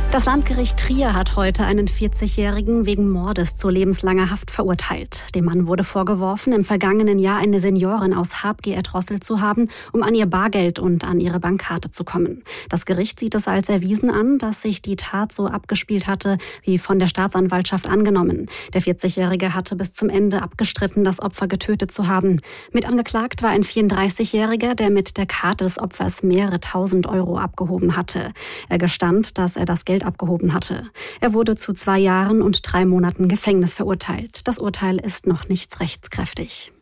Das Landgericht Trier hat heute einen 40-Jährigen wegen Mordes zu lebenslanger Haft verurteilt. Dem Mann wurde vorgeworfen, im vergangenen Jahr eine Seniorin aus Habgier erdrosselt zu haben, um an ihr Bargeld und an ihre Bankkarte zu kommen. Das Gericht sieht es als erwiesen an, dass sich die Tat so abgespielt hatte, wie von der Staatsanwaltschaft angenommen. Der 40-Jährige hatte bis zum Ende abgestritten, das Opfer getötet zu haben. Mit angeklagt war ein 34-Jähriger, der mit der Karte des Opfers mehrere tausend Euro abgehoben hatte. Er gestand, dass er das Geld abgehoben hatte. Er wurde zu 2 Jahren und 3 Monaten Gefängnis verurteilt. Das Urteil ist noch nicht rechtskräftig.